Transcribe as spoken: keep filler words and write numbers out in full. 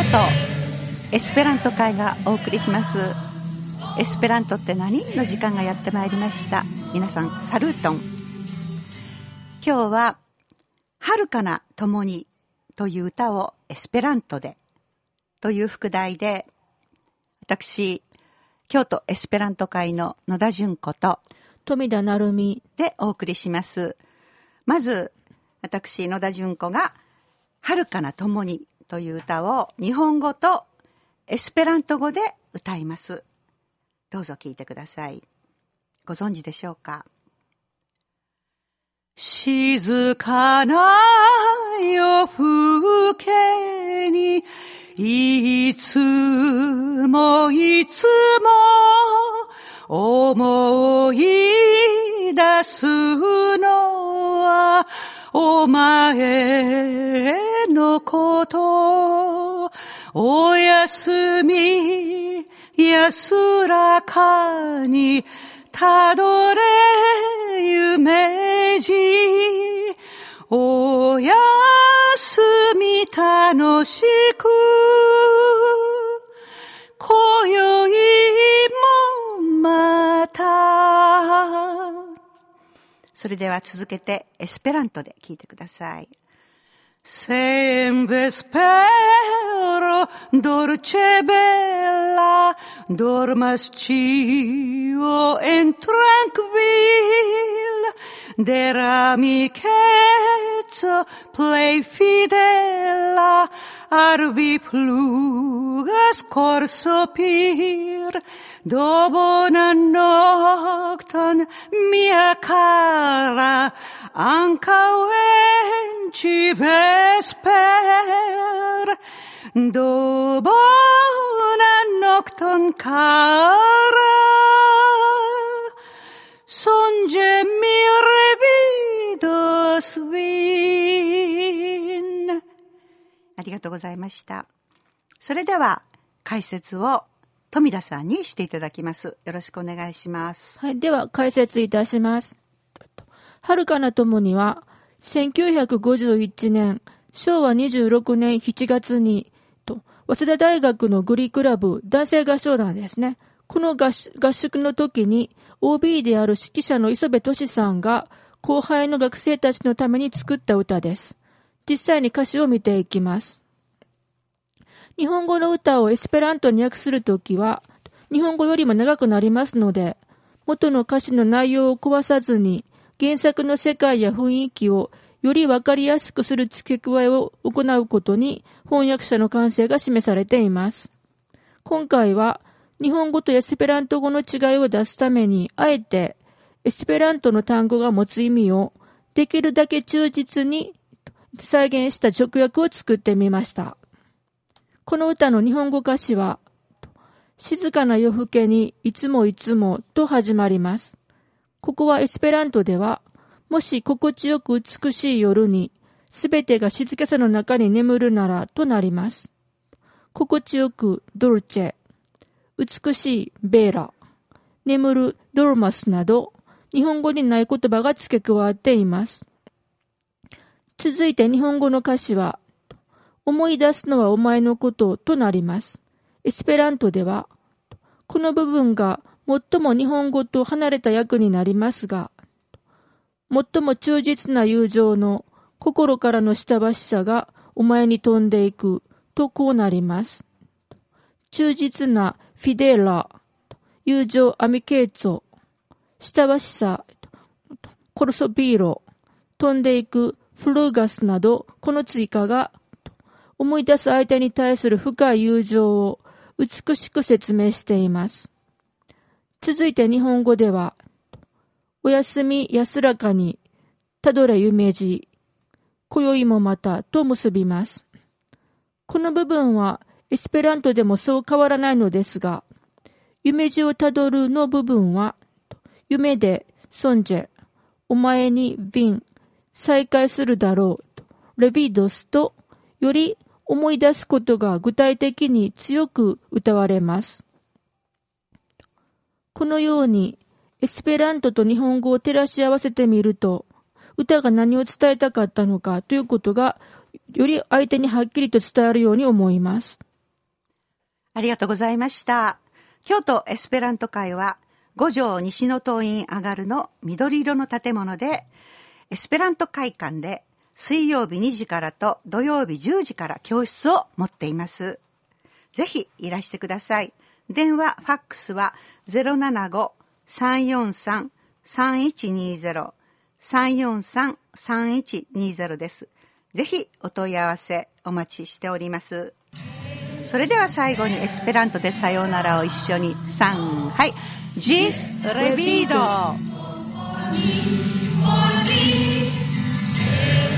エスペラント会がお送りしますエスペラントって何の時間がやってまいりました。皆さんサルートン。今日は遥かな共にという歌をエスペラントでという副題で、私京都エスペラント会の野田純子と富田成美でお送りします。まず私野田純子が遥かな共にという歌を日本語とエスペラント語で歌います。どうぞ聞いてください。ご存知でしょうか。静かな夜更けにいつもいつも思い出すのはお前のこと。おやすみ安らかにたどれ夢路。おやすみ楽しく今宵もまた。それでは続けてエスペラントで聞いてください。Sempre spero dolce bella dormas cio en tranquil dell'amichezza plei fidela arvi plugas corso pir dopo una nocton mia cara ancao en ci vesper dopo una nocton cara songe mi revidos vin。 ありがとうございました。それでは解説を富田さんにしていただきます。よろしくお願いします。 はい、では解説いたします。遥かな共にはせんきゅうひゃくごじゅういちねんしょうわにじゅうろくねんしちがつにと早稲田大学のグリークラブ男性合唱団ですね。この 合, 合宿の時に オービー である指揮者の磯部俊さんが後輩の学生たちのために作った歌です。実際に歌詞を見ていきます。日本語の歌をエスペラントに訳するときは日本語よりも長くなりますので、元の歌詞の内容を壊さずに原作の世界や雰囲気をよりわかりやすくする付け加えを行うことに翻訳者の感性が示されています。今回は日本語とエスペラント語の違いを出すためにあえてエスペラントの単語が持つ意味をできるだけ忠実に再現した直訳を作ってみました。この歌の日本語歌詞は静かな夜更けにいつもいつもと始まります。ここはエスペラントでは、もし心地よく美しい夜に、すべてが静けさの中に眠るならとなります。心地よくドルチェ、美しいベーラ、眠るドルマスなど、日本語にない言葉が付け加わっています。続いて日本語の歌詞は、思い出すのはお前のこととなります。エスペラントでは、この部分が最も日本語と離れた訳になりますが、最も忠実な友情の心からの親しさがお前に飛んでいくとこうなります。忠実なフィデラ、友情アミケーツォ、親しさ、コルソビーロ、飛んでいくフルーガスなど、この追加が思い出す相手に対する深い友情を美しく説明しています。続いて日本語では、おやすみ安らかに、たどれ夢路、今宵もまたと結びます。この部分はエスペラントでもそう変わらないのですが、夢路をたどるの部分は、夢でソンジェ、お前にビン、再会するだろう、レビドスと、より思い出すことが具体的に強く歌われます。このようにエスペラントと日本語を照らし合わせてみると、歌が何を伝えたかったのかということがより相手にはっきりと伝わるように思います。 ありがとうございました。京都エスペラント会は五条西の東院上がるの緑色の建物で、エスペラント会館で水曜日にじからと土曜日じゅうじから教室を持っています。ぜひいらしてください。電話、ファックスは ゼロななご さんよんさん さんいちにゼロ さんよんさん さんいちにゼロです。ぜひお問い合わせお待ちしております。それでは最後にエスペラントでさようならを一緒にさんはいジスレビード。